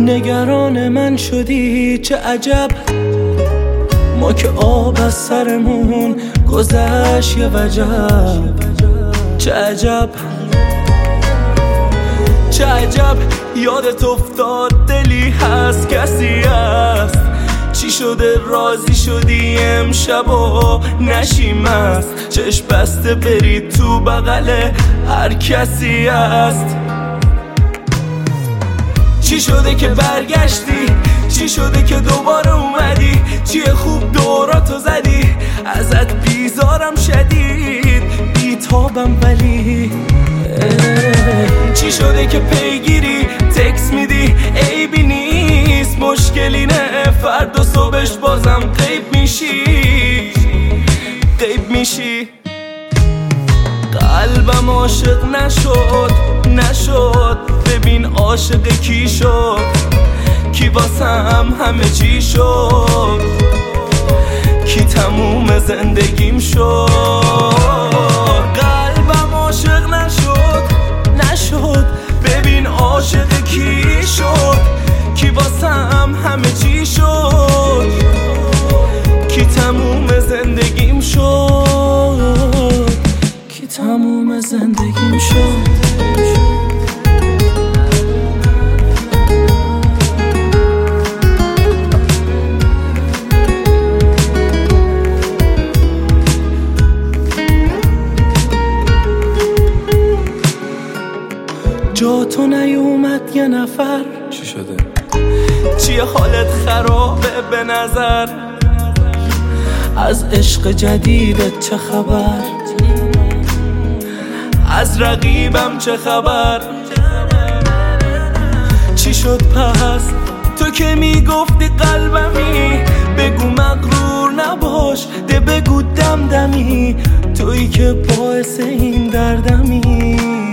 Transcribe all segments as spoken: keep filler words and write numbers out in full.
نگران من شدی چه عجب، ما که آب از سرمون گذشت یه وجب. چه عجب چه عجب یادت افتاد دلی هست کسی هست. چی شده راضی شدی امشب و نشیم است، چشم بسته بری تو بغل هر کسی هست. چی شده که برگشتی، چی شده که دوباره اومدی، چیه خوب دوراتو زدی، ازت بیزارم شدید بیتابم ولی. چی شده که پیگیری تکس میدی عیبی نیست، مشکلی نه فردا صبحش بازم غیب میشی غیب میشی. قلبم عاشق نشد نشد، ببین عاشق کی شد، کی واسم همه چی شد، کی تموم زندگیم شد. قلبم عاشق نشد نشد، ببین عاشق کی شد، کی واسم همه چی شد، کی تموم زندگیم شد، کی تموم زندگیم شد. جا تو نیومد یه نفر، چی شده؟ چیه حالت خرابه به نظر، از عشق جدیدت چه خبر، از رقیبم چه خبر. چی شد پس تو که میگفتی قلبمی، بگو مغرور نباش ده بگو دمدمی، تویی که باعث این دردمی.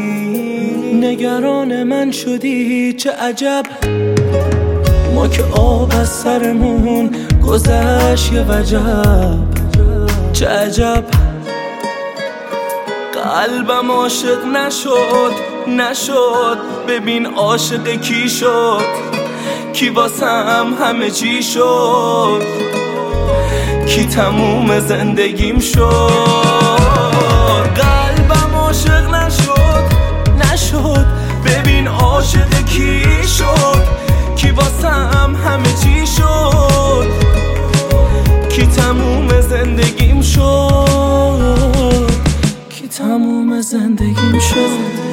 نگران من شدی چه عجب، ما که آب از سرمون گذشت یه وجب. چه عجب قلبم عاشق نشد نشد، ببین عاشق کی شد، کی واسم همه چی شد، کی تموم زندگیم شد. قلبم عاشق نشد نشد، ببین عاشق کی شد، کی واسم همه چی شد، کی تموم زندگیم شد، کی تموم زندگیم شد.